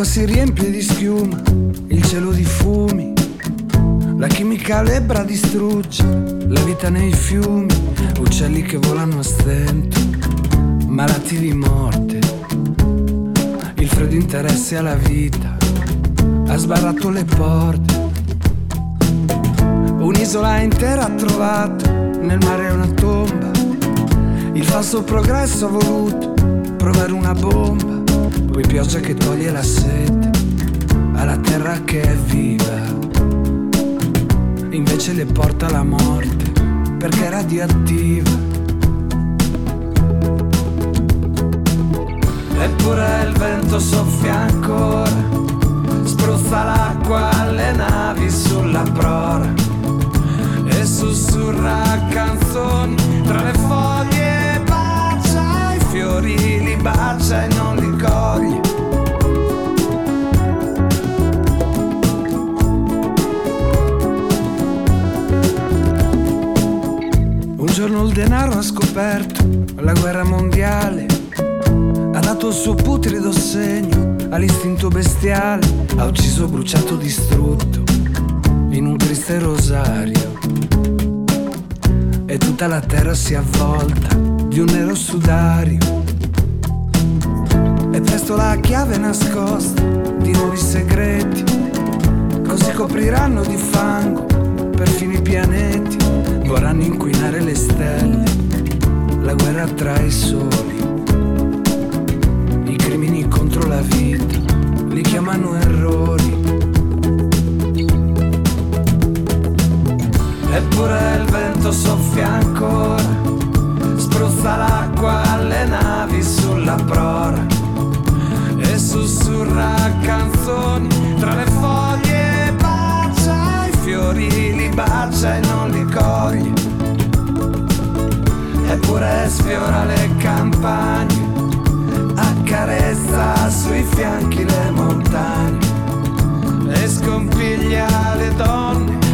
L'acqua si riempie di schiuma, il cielo di fumi, la chimica lebbra distrugge la vita nei fiumi, uccelli che volano a stento, malati di morte. Il freddo interesse alla vita ha sbarrato le porte. Un'isola intera ha trovato nel mare una tomba. Il falso progresso ha voluto provare una bomba. Poi pioggia che toglie la sete alla terra che è viva, invece le porta la morte perché è radioattiva. Eppure il vento soffia ancora, spruzza l'acqua alle navi sulla prora e sussurra canzoni tra le foglie, bacia i fiori, li bacia e non li coglie. Un giorno il denaro ha scoperto la guerra mondiale, ha dato il suo putrido segno all'istinto bestiale, ha ucciso, bruciato, distrutto in un triste rosario, e tutta la terra si è avvolta di un nero sudario. E presto la chiave nascosta di nuovi segreti, così copriranno di fango perfino i pianeti, vorranno inquinare le stelle, la guerra tra i soli, i crimini contro la vita li chiamano errori. Eppure il vento soffia ancora, spruzza l'acqua alle navi sulla prora e sussurra canzoni tra le foglie, bacia i fiori, li bacia e non li coglie. Eppure sfiora le campagne, accarezza sui fianchi le montagne e scompiglia le donne